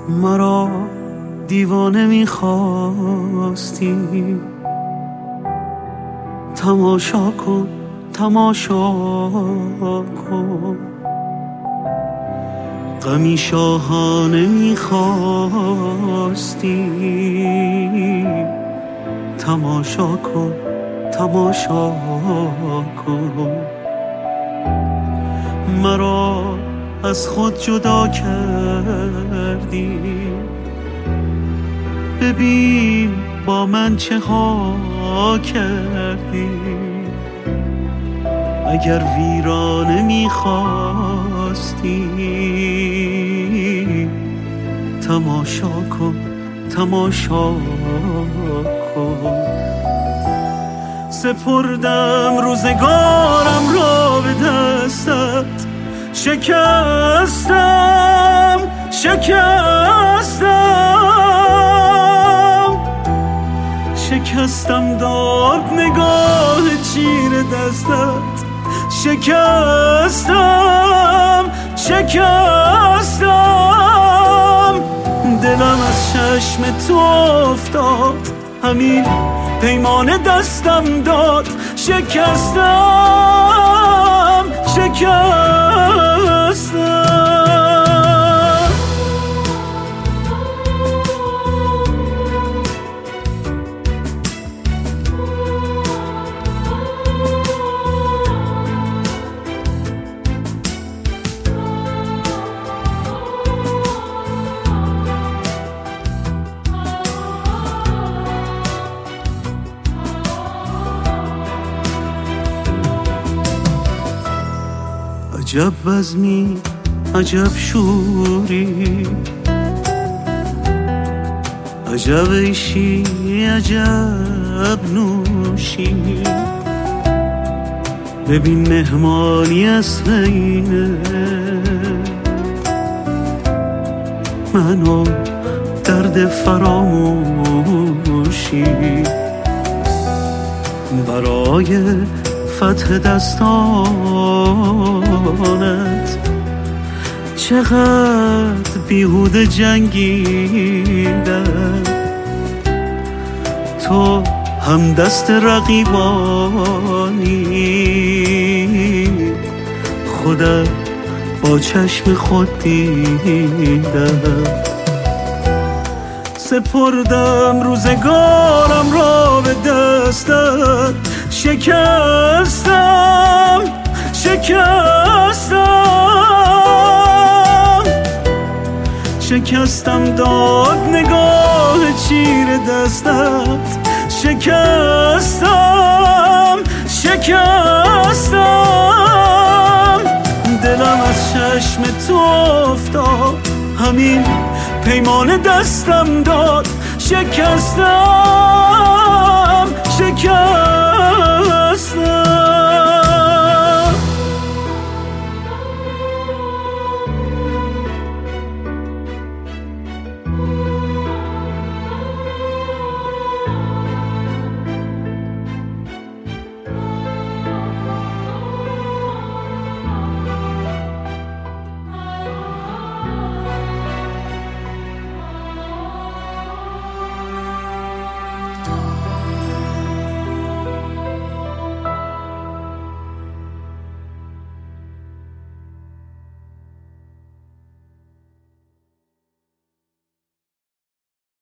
مرا دیوانه می‌خواستی، تماشا کن تماشا کن، غمی شاهانه می‌خواستی، تماشا کن تماشا کن. مرا از خود جدا کردی، ببین با من چه ها کردی. اگر ویرانه میخواستی، تماشا کن تماشا کن. سپردم روزگارم را به دستت، شکستم داد نگاه چیر دستت، شکستم دلم از چشم تو افتاد، همین پیمان دستم داد، شکستم عجب بزمی عجب شوری، عجب عیشی عجب نوشی. ببین مهمانی از اینه، منو درد فراموشی. برای فتح دستانت چقدر بیهوده جنگیدم، تو هم دست رقیبانی، خودت با چشم خود دیدم. سپردم روزگارم را به دستت، شکستم داد نگاه چیر دستت، شکستم دلم از چشم تو افتاد، همین پیمان دستم داد، شکستم